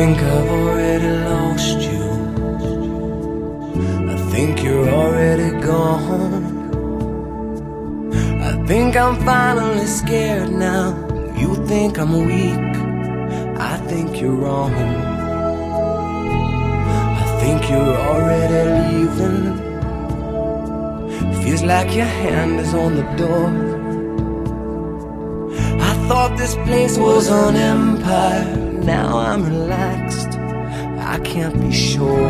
think I've already lost you. I think you're already gone. I think I'm finally scared now. You think I'm weak, I think you're wrong. I think you're already leaving. Feels like your hand is on the door. I thought this place was an empire. Now I'm relaxed, I can't be sure.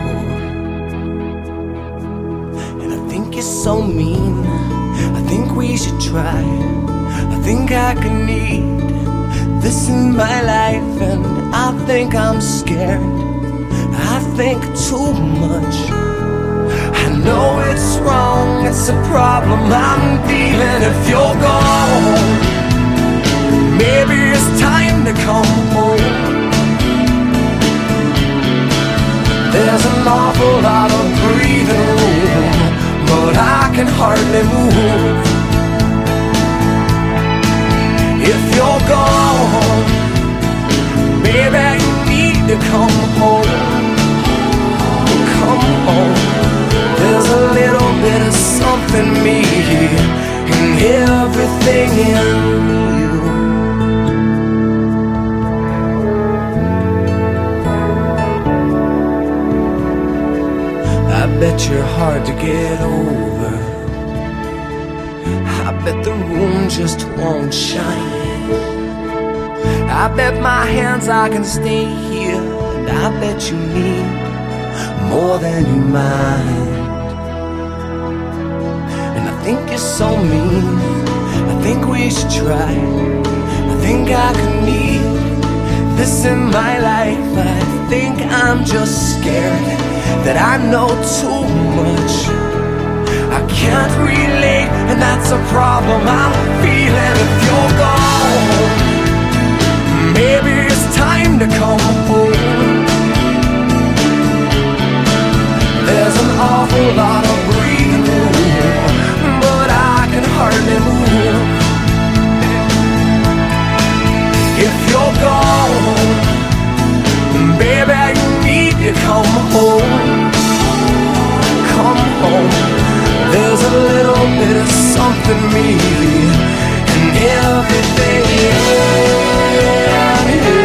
And I think you're so mean, I think we should try. I think I could need this in my life. And I think I'm scared, I think too much. I know it's wrong, it's a problem I'm feeling. If you're gone, maybe it's time to come home. There's an awful lot of breathing room, but I can hardly move. If you're gone, maybe you need to come home. Come home. There's a little bit of something me in everything in you. I bet you're hard to get over. I bet the room just won't shine. I bet my hands I can stay here. And I bet you need more than you mind. And I think you're so mean, I think we should try. I think I could need this in my life. I think I'm just scared that I know too much. I can't relate, and that's a problem I'm feeling. If you're gone, maybe it's time to come home. There's an awful lot of breathing room, but I can hardly move. If you're gone, baby, you need to come home. Come home. There's a little bit of something me in everything in you.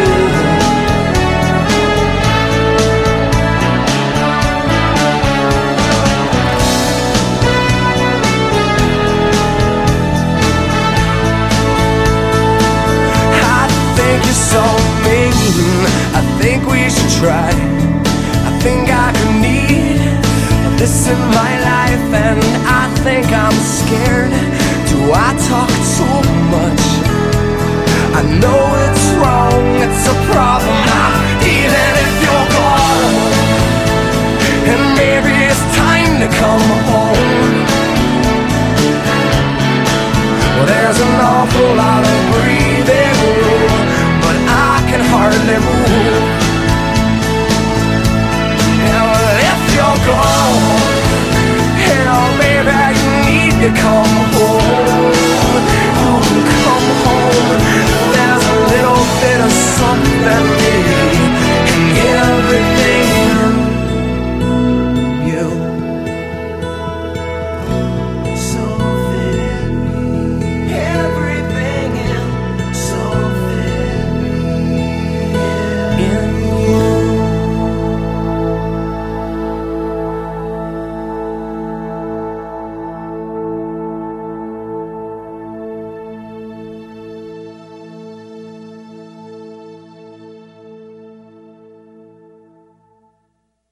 So mean, I think we should try. I think I could need this in my life. And I think I'm scared. Do I talk too much? I know it's wrong, it's a problem I'm feeling. If you're gone, and maybe it's time to come home. Well, there's an awful lot of